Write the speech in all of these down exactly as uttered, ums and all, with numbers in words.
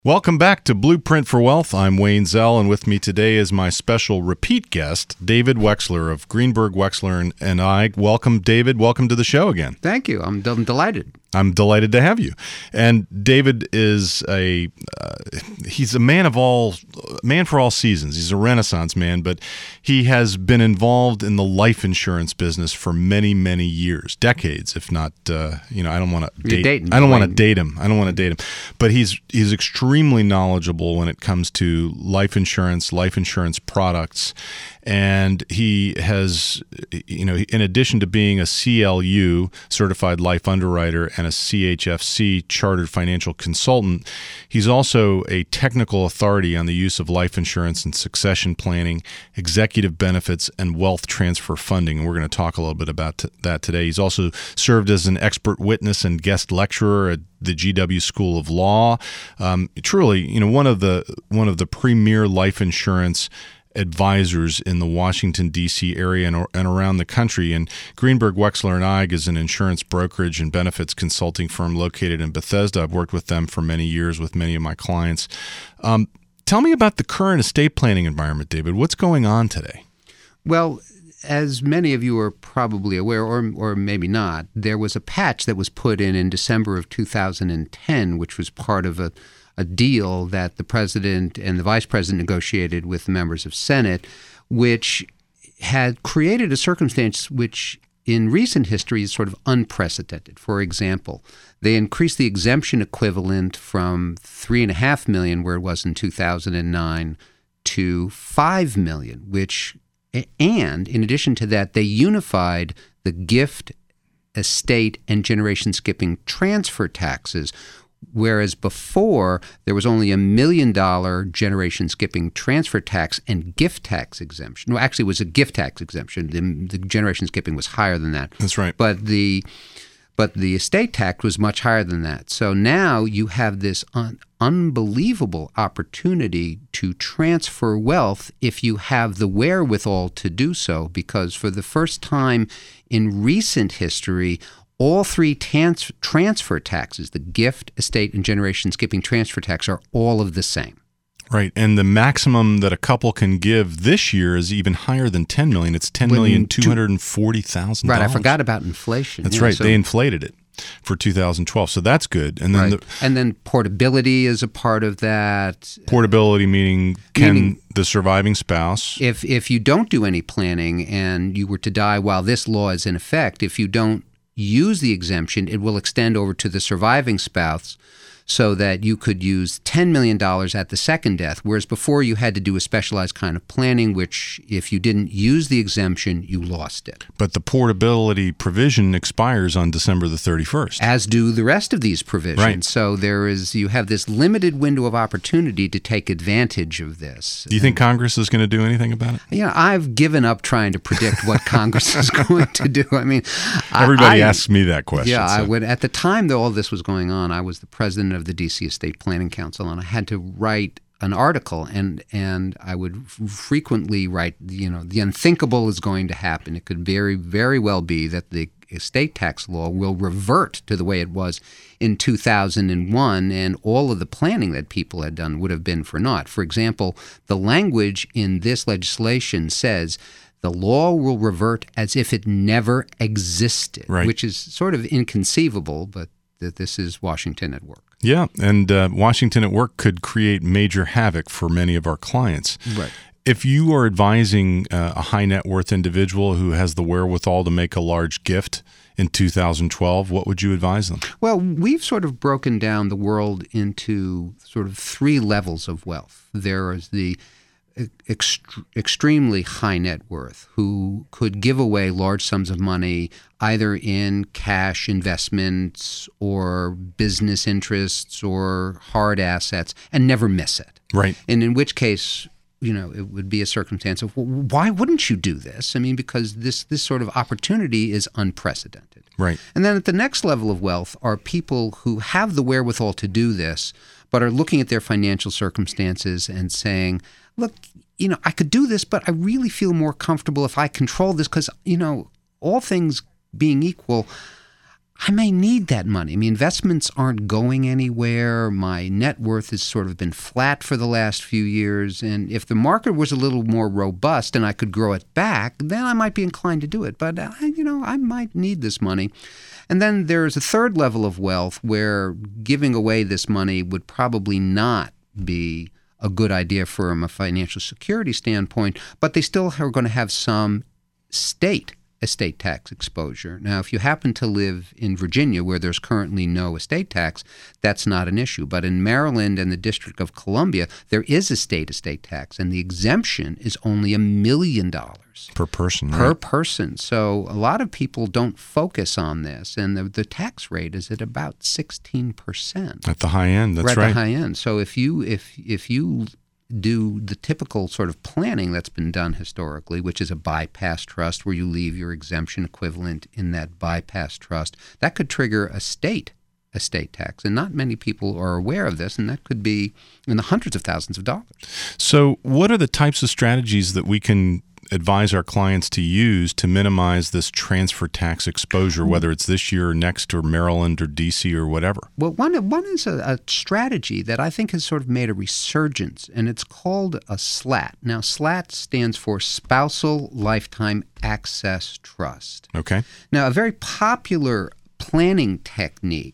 Welcome back to Blueprint for Wealth. I'm Wayne Zell, and with me today is my special repeat guest, David Wexler of Greenberg, Wexler and, and I. Welcome, David. Welcome to the show again. Thank you. I'm, I'm delighted. I'm delighted to have you. And David is a uh, he's a man of all man for all seasons. He's a Renaissance man, but he has been involved in the life insurance business for many, many years, decades, if not. Uh, you know, I don't want to date. Dating, I don't want to Wayne. date him. I don't want to date him. But he's he's extremely knowledgeable when it comes to life insurance, life insurance products. And he has, you know, in addition to being a C L U, certified life underwriter, and a C H F C, chartered financial consultant, he's also a technical authority on the use of life insurance and succession planning, executive benefits, and wealth transfer funding. And we're going to talk a little bit about t- that today. He's also served as an expert witness and guest lecturer at the G W School of Law. Um, truly, you know, one of the one of the premier life insurance advisors in the Washington, D C area and, and around the country. And Greenberg, Wexler and I is an insurance brokerage and benefits consulting firm located in Bethesda. I've worked with them for many years with many of my clients. Um, tell me about the current estate planning environment, David. What's going on today? Well, as many of you are probably aware, or or maybe not, there was a patch that was put in in December of two thousand ten, which was part of a a deal that the president and the vice president negotiated with the members of Senate, which had created a circumstance which in recent history is sort of unprecedented. For example, they increased the exemption equivalent from three and a half million, where it was in two thousand nine, to five million, which, and in addition to that, they unified the gift, estate, and generation skipping transfer taxes. Whereas before, there was only a million dollar generation skipping transfer tax and gift tax exemption. No, actually, it was a gift tax exemption. The, the generation skipping was higher than that. That's right. But the but the estate tax was much higher than that. So now you have this un- unbelievable opportunity to transfer wealth if you have the wherewithal to do so, because for the first time in recent history, all three trans- transfer taxes, the gift, estate, and generation skipping transfer tax, are all of the same. Right, and the maximum that a couple can give this year is even higher than ten million dollars. It's ten million two hundred forty thousand dollars. Right, I forgot about inflation. That's yeah, right. So, they inflated it for two thousand twelve, so that's good. And then right. the and then portability is a part of that. portability, meaning can Meaning- the surviving spouse. If if you don't do any planning and you were to die while this law is in effect, if you don't use the exemption, it will extend over to the surviving spouse, so that you could use ten million dollars at the second death, whereas before you had to do a specialized kind of planning, which if you didn't use the exemption, you lost it. But the portability provision expires on December the thirty-first. As do the rest of these provisions. Right. So there is, you have this limited window of opportunity to take advantage of this. Do you think Congress is going to do anything about it? You know, I've given up trying to predict what Congress is going to do. I mean, Everybody I, asks me that question. Yeah, so. I would. At the time that all this was going on, I was the president of the D C Estate Planning Council, and I had to write an article, and and I would f- frequently write, you know, the unthinkable is going to happen. It could very, very well be that the estate tax law will revert to the way it was in two thousand one, and all of the planning that people had done would have been for naught. For example, the language in this legislation says the law will revert as if it never existed, Right. which is sort of inconceivable, but that this is Washington at work. Yeah, and uh, Washington at work could create major havoc for many of our clients. Right. If you are advising uh, a high net worth individual who has the wherewithal to make a large gift in two thousand twelve, what would you advise them? Well, we've sort of broken down the world into sort of three levels of wealth. There is the ext- extremely high net worth who could give away large sums of money either in cash investments or business interests or hard assets and never miss it. Right. And in which case, you know, it would be a circumstance of, well, why wouldn't you do this? I mean, because this this sort of opportunity is unprecedented. Right. And then at the next level of wealth are people who have the wherewithal to do this, but are looking at their financial circumstances and saying, look, you know, I could do this, but I really feel more comfortable if I control this because, you know, all things being equal, I may need that money. I mean, investments aren't going anywhere. My net worth has sort of been flat for the last few years. And if the market was a little more robust and I could grow it back, then I might be inclined to do it. But, I, you know, I might need this money. And then there's a third level of wealth where giving away this money would probably not be a good idea from a financial security standpoint, but they still are going to have some state estate tax exposure. Now, if you happen to live in Virginia where there's currently no estate tax, that's not an issue. But in Maryland and the District of Columbia, there is a state estate tax, and the exemption is only a million dollars. Per person, Per right? person. So a lot of people don't focus on this, and the, the tax rate is at about sixteen percent. At the high end, that's right. right. At the high end. So if you if if you do the typical sort of planning that's been done historically, which is a bypass trust where you leave your exemption equivalent in that bypass trust, that could trigger a state estate tax. And not many people are aware of this, and that could be in the hundreds of thousands of dollars. So what are the types of strategies that we can advise our clients to use to minimize this transfer tax exposure, whether it's this year or next or Maryland or D C or whatever? Well, one, one is a, a strategy that I think has sort of made a resurgence, and it's called a SLAT. Now, SLAT stands for Spousal Lifetime Access Trust. Okay. Now, a very popular planning technique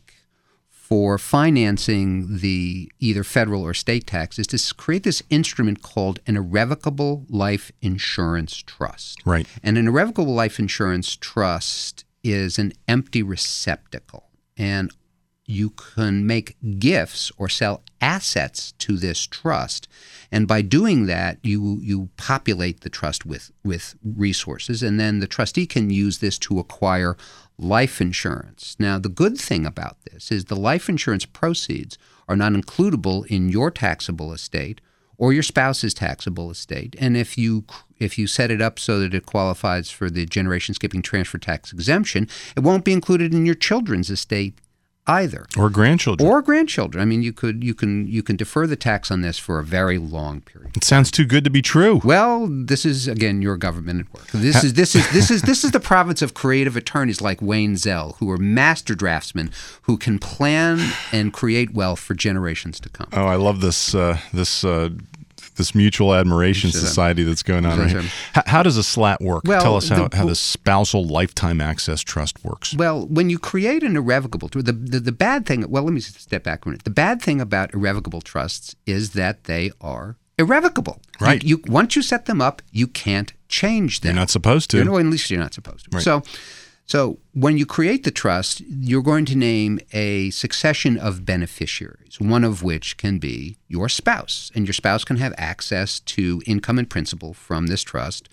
for financing the either federal or state tax is to create this instrument called an irrevocable life insurance trust. Right. And an irrevocable life insurance trust is an empty receptacle. And you can make gifts or sell assets to this trust. And by doing that, you you populate the trust with, with resources. And then the trustee can use this to acquire life insurance. Now, the good thing about this is the life insurance proceeds are not includable in your taxable estate or your spouse's taxable estate. And if you if you set it up so that it qualifies for the generation skipping transfer tax exemption, it won't be included in your children's estate either. Or grandchildren. Or grandchildren. I mean, you could you can you can defer the tax on this for a very long period. It sounds too good to be true. Well, this is again your government at work. This is this is this is this is the province of creative attorneys like Wayne Zell, who are master draftsmen who can plan and create wealth for generations to come. Oh, I love this uh, this uh, this mutual admiration society that's going on right here. How, how does a SLAT work? Well, Tell us how, the, how the Spousal Lifetime Access Trust works. Well, when you create an irrevocable trust, the, the, the bad thing, well, let me step back a minute. The bad thing about irrevocable trusts is that they are irrevocable. Right. You, you, once you set them up, you can't change them. You're not supposed to. You know, at least you're not supposed to. Right. So, so when you create the trust, you're going to name a succession of beneficiaries, one of which can be your spouse. And your spouse can have access to income and principal from this trust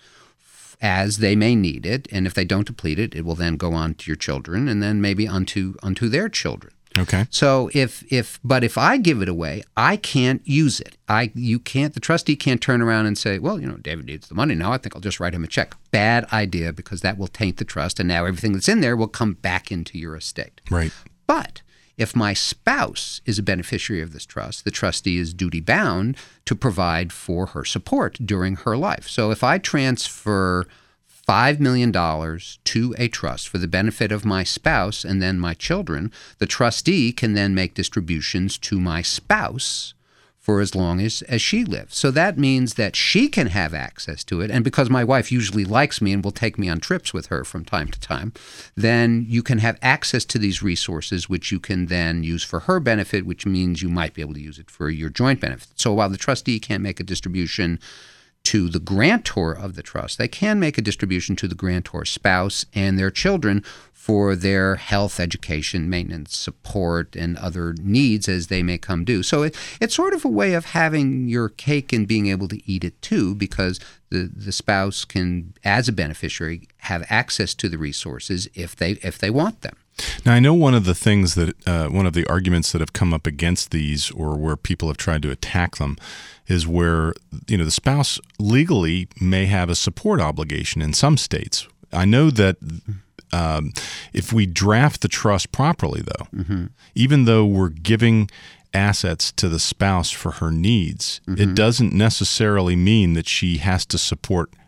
as they may need it. And if they don't deplete it, it will then go on to your children and then maybe onto onto their children. Okay. So if if but if I give it away, I can't use it. I you can't the trustee can't turn around and say, well, you know, David needs the money now. I think I'll just write him a check. Bad idea, because that will taint the trust, and now everything that's in there will come back into your estate. Right. But if my spouse is a beneficiary of this trust, the trustee is duty bound to provide for her support during her life. So if I transfer five million dollars to a trust for the benefit of my spouse and then my children, the trustee can then make distributions to my spouse for as long as, as she lives. So that means that she can have access to it. And because my wife usually likes me and will take me on trips with her from time to time, then you can have access to these resources, which you can then use for her benefit, which means you might be able to use it for your joint benefit. So while the trustee can't make a distribution to the grantor of the trust, they can make a distribution to the grantor's spouse and their children for their health, education, maintenance, support, and other needs as they may come due. So it, it's sort of a way of having your cake and being able to eat it too, because the, the spouse can, as a beneficiary, have access to the resources if they if they want them. Now, I know one of the things that, uh, one of the arguments that have come up against these, or where people have tried to attack them, is where, you know, the spouse legally may have a support obligation in some states. I know that um, if we draft the trust properly, though, mm-hmm. even though we're giving assets to the spouse for her needs, mm-hmm. it doesn't necessarily mean that she has to support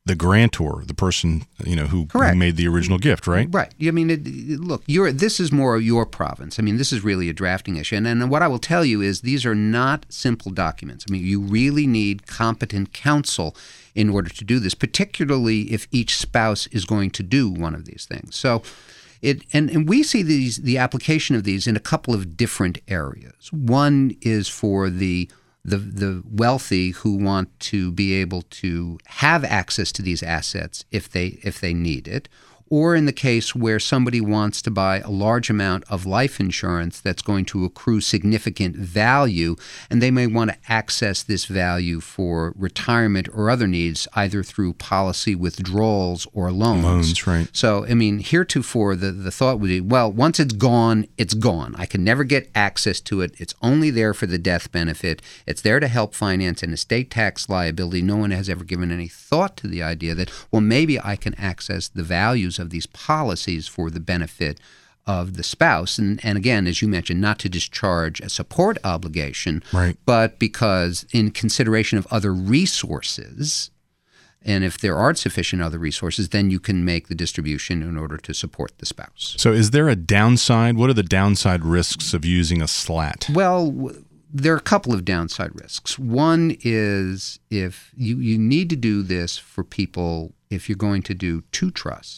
the grantor, the person you know who, who made the original gift, right? Right. I mean, it, it, look, you're, this is more your province. I mean, this is really a drafting issue. And, and what I will tell you is these are not simple documents. I mean, you really need competent counsel in order to do this, particularly if each spouse is going to do one of these things. So, it and, and we see these the application of these in a couple of different areas. One is for the The, the wealthy who want to be able to have access to these assets if they if they need it, or in the case where somebody wants to buy a large amount of life insurance that's going to accrue significant value, and they may want to access this value for retirement or other needs, either through policy withdrawals or loans. Loans, right. So, I mean, heretofore, the, the thought would be, well, once it's gone, it's gone. I can never get access to it. It's only there for the death benefit. It's there to help finance an estate tax liability. No one has ever given any thought to the idea that, well, maybe I can access the values of these policies for the benefit of the spouse. And, and again, as you mentioned, not to discharge a support obligation, right. but because in consideration of other resources, and if there aren't sufficient other resources, then you can make the distribution in order to support the spouse. So is there a downside? What are the downside risks of using a SLAT? Well, there are a couple of downside risks. One is if you, you need to do this for people if you're going to do two trusts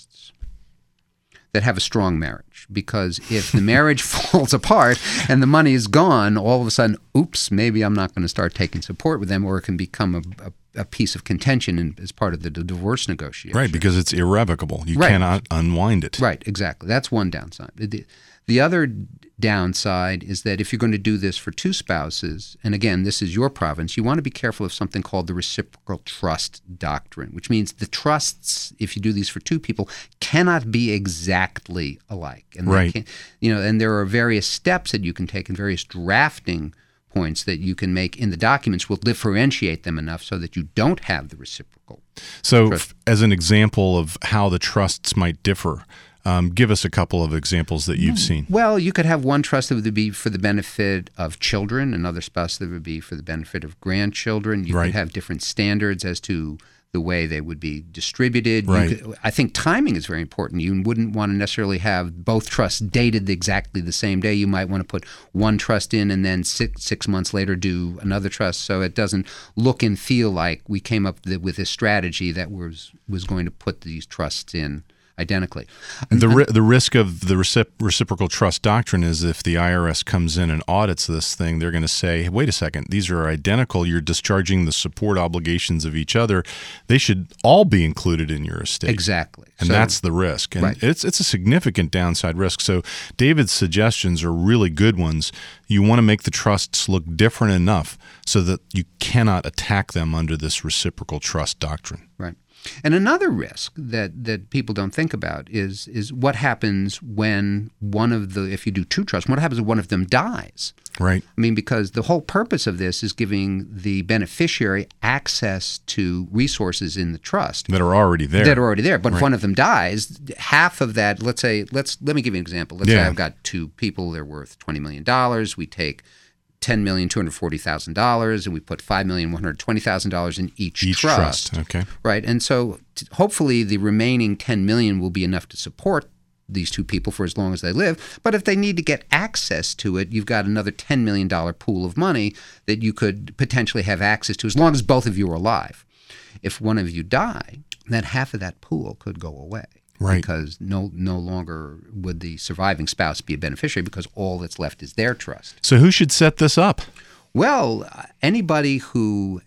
that have a strong marriage, because if the marriage falls apart and the money is gone, all of a sudden, oops, maybe I'm not going to start taking support with them, or it can become a, a, a piece of contention in, as part of the, the divorce negotiation. Right, because it's irrevocable. You right. cannot unwind it. Right, exactly. That's one downside. The, the other downside is that if you're going to do this for two spouses, and again, this is your province, you want to be careful of something called the reciprocal trust doctrine, which means the trusts, if you do these for two people, cannot be exactly alike. And right. Can, you know, and there are various steps that you can take and various drafting points that you can make in the documents will differentiate them enough so that you don't have the reciprocal. So trust. F- as an example of how the trusts might differ, Um, give us a couple of examples that you've seen. Well, you could have one trust that would be for the benefit of children, another spouse that would be for the benefit of grandchildren. You right. could have different standards as to the way they would be distributed. Right. You could, I think timing is very important. You wouldn't want to necessarily have both trusts dated exactly the same day. You might want to put one trust in and then six, six months later do another trust, so it doesn't look and feel like we came up with this strategy that was was going to put these trusts in identically. The ri- the risk of the recip- reciprocal trust doctrine is if the I R S comes in and audits this thing, they're going to say, hey, wait a second, these are identical. You're discharging the support obligations of each other. They should all be included in your estate. Exactly. And so, that's the risk. And right. it's it's a significant downside risk. So David's suggestions are really good ones. You want to make the trusts look different enough so that you cannot attack them under this reciprocal trust doctrine. Right. And another risk that, that people don't think about is is what happens when one of the, if you do two trusts, what happens when one of them dies? Right. I mean, because the whole purpose of this is giving the beneficiary access to resources in the trust. That are already there. That are already there. But right. if one of them dies, half of that, let's say, let's let me give you an example. Let's yeah. say I've got two people, they're worth twenty million dollars. We take ten million two hundred forty thousand dollars, and we put five million one hundred twenty thousand dollars in each, each trust. trust. Okay. Right. And so t- hopefully the remaining ten million dollars will be enough to support these two people for as long as they live. But if they need to get access to it, you've got another ten million dollars pool of money that you could potentially have access to as long as both of you are alive. If one of you die, then half of that pool could go away. Right. Because no no longer would the surviving spouse be a beneficiary because all that's left is their trust. So who should set this up? Well, anybody who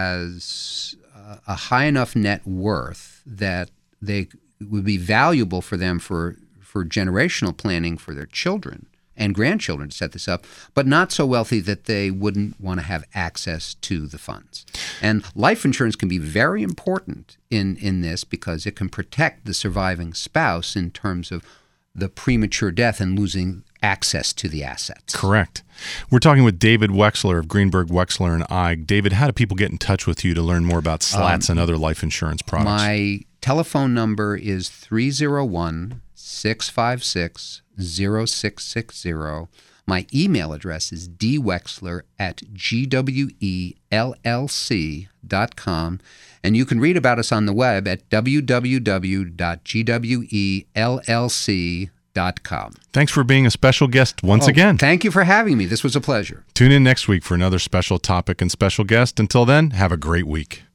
has a high enough net worth that they would be valuable for them for, for generational planning for their children and grandchildren to set this up, but not so wealthy that they wouldn't want to have access to the funds. And life insurance can be very important in, in this because it can protect the surviving spouse in terms of the premature death and losing access to the assets. Correct. We're talking with David Wexler of Greenberg, Wexler and Eig. David, how do people get in touch with you to learn more about SLATs um, and other life insurance products? My telephone number is three oh one, six five six, zero six six zero. My email address is d wexler at g w e l l c dot com. And you can read about us on the web at w w w dot g w e l l c dot com. Thanks for being a special guest once oh, again. Thank you for having me. This was a pleasure. Tune in next week for another special topic and special guest. Until then, have a great week.